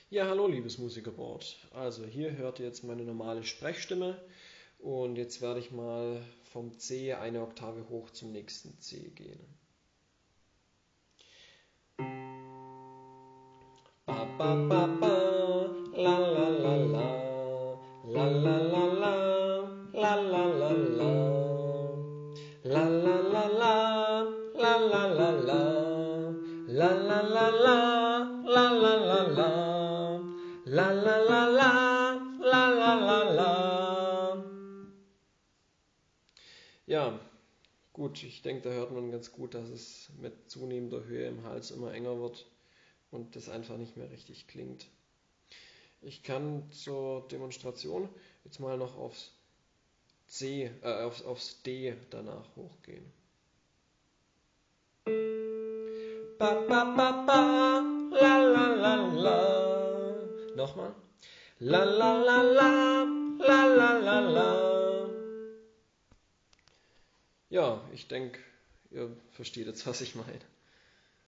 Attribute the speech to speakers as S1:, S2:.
S1: Ja, hallo liebes Musikerboard. Also hier hört ihr jetzt meine normale Sprechstimme und jetzt werde ich mal vom C eine Oktave hoch zum nächsten C gehen. Ba ba ba ba, la la la la, la la la la, la la la la, la la la la, la la la la, la la la la, la la la la. La la la la, la la la la. Ja, gut, ich denke, da hört man ganz gut, dass es mit zunehmender Höhe im Hals immer enger wird und das einfach nicht mehr richtig klingt. Ich kann zur Demonstration jetzt mal noch aufs D danach hochgehen. Ba ba ba ba, la la la la. Nochmal. La la la la, la la la la. Ja, ich denke, ihr versteht jetzt, was ich meine.